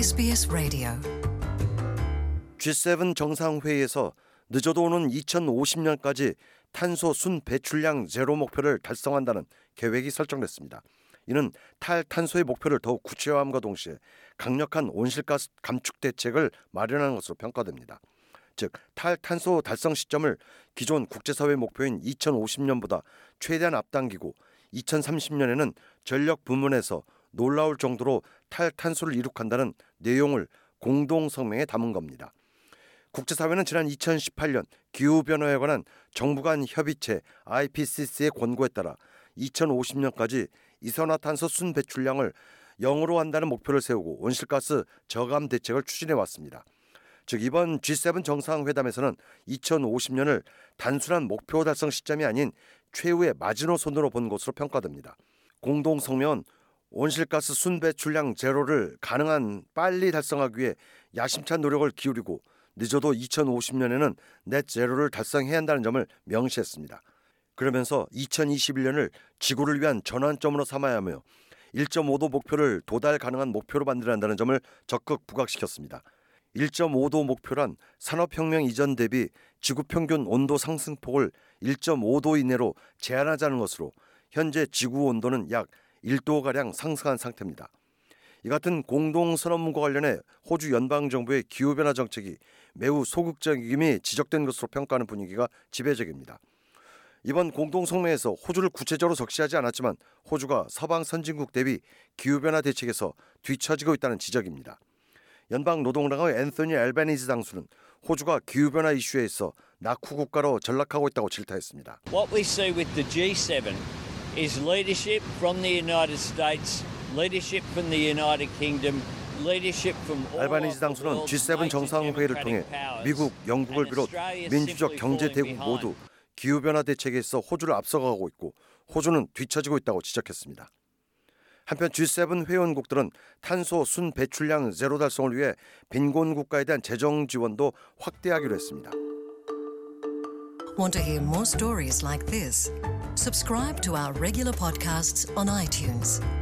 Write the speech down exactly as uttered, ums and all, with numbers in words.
에스비에스 라디오 지 세븐 정상회의에서 늦어도 오는 이천오십 년까지 탄소 순 배출량 제로 목표를 달성한다는 계획이 설정됐습니다. 이는 탈탄소의 목표를 더욱 구체화함과 동시에 강력한 온실가스 감축 대책을 마련하는 것으로 평가됩니다. 즉 탈탄소 달성 시점을 기존 국제사회 목표인 이천오십 년보다 최대한 앞당기고 이천삼십 년에는 전력 부문에서 놀라울 정도로 탈탄소를 이룩한다는 내용을 공동성명에 담은 겁니다. 국제사회는 지난 이천십팔 년 기후변화에 관한 정부 간 협의체 아이피씨씨의 권고에 따라 이천오십 년까지 이산화탄소 순 배출량을 영으로 한다는 목표를 세우고 온실가스 저감 대책을 추진해 왔습니다. 즉 이번 지 세븐 정상회담에서는 이천오십 년을 단순한 목표 달성 시점이 아닌 최후의 마지노선으로 본 것으로 평가됩니다. 공동성명은 온실가스 순 배출량 제로를 가능한 빨리 달성하기 위해 야심찬 노력을 기울이고 늦어도 이천오십 년에는 넷 제로를 달성해야 한다는 점을 명시했습니다. 그러면서 이천이십일 년을 지구를 위한 전환점으로 삼아야 하며 일 점 오 도 목표를 도달 가능한 목표로 만들어야 한다는 점을 적극 부각시켰습니다. 일 점 오 도 목표란 산업혁명 이전 대비 지구 평균 온도 상승폭을 일 점 오 도 이내로 제한하자는 것으로 현재 지구 온도는 약 일 도가량 상승한 상태입니다. 이 같은 공동선언문과 관련해 호주 연방정부의 기후변화 정책이 매우 소극적임이 지적된 것으로 평가하는 분위기가 지배적입니다. 이번 공동성명에서 호주를 구체적으로 적시하지 않았지만 호주가 서방 선진국 대비 기후변화 대책에서 뒤처지고 있다는 지적입니다. 연방노동당의 앤서니 알바니지 당수는 호주가 기후변화 이슈에 있어 낙후 국가로 전락하고 있다고 질타했습니다. What we see with the 지 세븐 is leadership from the United States, leadership from the United Kingdom, leadership from all 알바니지 당수는 지 세븐 정상회의를 통해 미국, 영국을 비롯 민주적 경제 대국 모두 기후변화 대책에 있어 호주를 앞서가고 있고 호주는 뒤처지고 있다고 지적했습니다. 한편 지 세븐 회원국들은 탄소 순 배출량 제로 달성을 위해 빈곤 국가에 대한 재정 지원도 확대하기로 했습니다. Want to hear more stories like this? Subscribe to our regular podcasts on iTunes.